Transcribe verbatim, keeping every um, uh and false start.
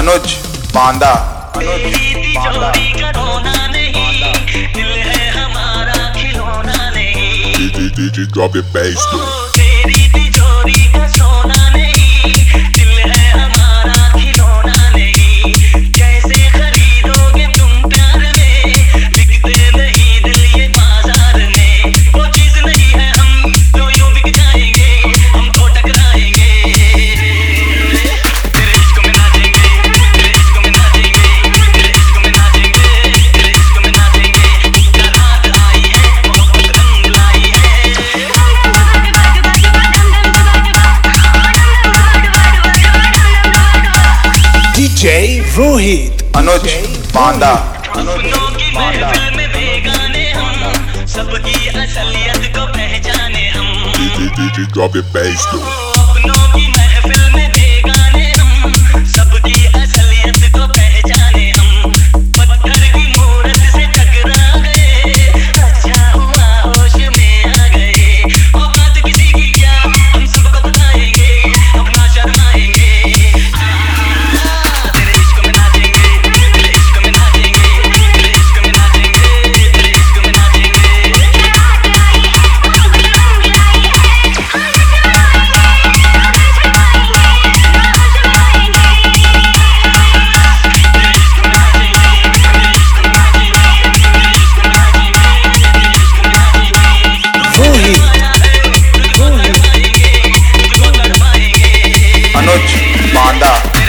Anuj Banda, Anuj Banda. D J, D J, drop your bass though. तेरी तिजोरी का सोना नहीं, दिल है हमारा खिलौना नहीं। कैसे खरीदोगे तुम प्यार में, बिकते नहीं दिल ये बाजार में। वो चीज नहीं है हम जो यूं बिक जाएंगे, हम तो टकराएंगे। तेरे इश्क में नाचेंगे, तेरे इश्क में नाचेंगे, तेरे इश्क में नाचेंगे, तेरे इश्क में नाचेंगे। ऊपर हाथ आई है, मोहब्बत रंग लाई है। D J रोहित, अनुज बांदा, अनुज सपनों की बांदा। महफिल में बेगाने हम, सबकी असलियत को पहचाने हम। D J, D J, drop your bass though. अपनों की महफिल में बेगाने हम, सबकी असलियत को पहचाने हम। पत्थर की मूरत से टकरा गए, अच्छा हुआ होश में आ गए। औकात किसी की क्या, हम सबको बताएंगे, अपना शर्माएंगे। तेरे इश्क में नाचेंगे, तेरे इश्क में नाचेंगे, तेरे इश्क में नाचेंगे, तेरे इश्क में नाचेंगे। रोहित, अनुज बांदा।